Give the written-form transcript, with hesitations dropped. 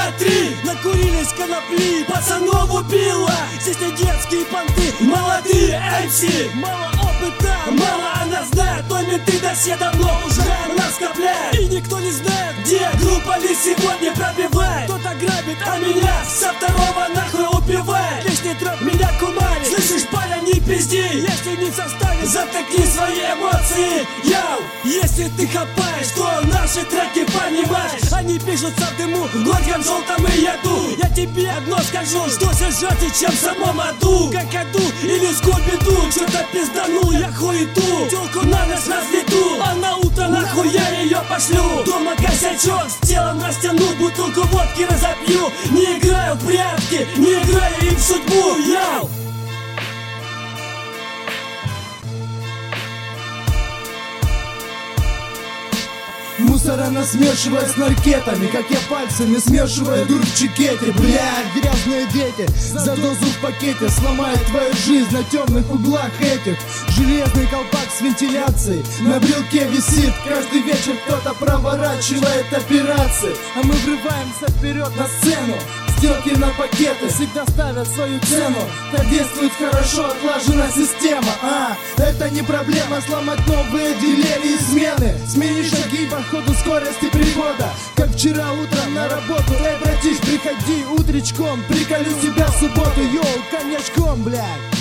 Смотри, накурились конопли, пацанов убило. Здесь не детские понты, молодые МС. Мало опыта, мало она знает, но менты досье давно уже нас копляют. И никто не знает, где группа Ли сегодня пробивает. Кто-то грабит, а меня со второго нахуй убивает. Лишний троп меня кумарит. Слышишь, паря, не пизди. Если не в составе, заткни свои эмоции. Йоу, если ты хапаешь, то наши треки понимаешь. Они пишутся в дыму, глотком желтом и яду. Я тебе одно скажу, что все жёсткий, чем в самом аду. Как аду или скобиду, что-то пизданул я хуету. Тёлку на ночь разведу, а на утро нахуй я ее пошлю. Дома косячок, с телом растяну, бутылку водки разопью. Не играю в прятки, не играю им в судьбу. Йоу! Мусор она смешивает с наркетами, как я пальцами смешиваю дур в чекете. Блядь, грязные дети, за дозу в пакете сломают твою жизнь на темных углах этих. Железный колпак с вентиляцией на брелке висит. Каждый вечер кто-то проворачивает операции, а мы врываемся вперед на сцену. Сделки на пакеты всегда ставят свою цену. Так действует хорошо отлажена система. Это не проблема сломать новые отделения и смены. Смени шаги по ходу скорости прихода, как вчера утром на работу. Эй, братиш, приходи утречком, приколю тебя в субботу. Йоу, коньячком, блядь.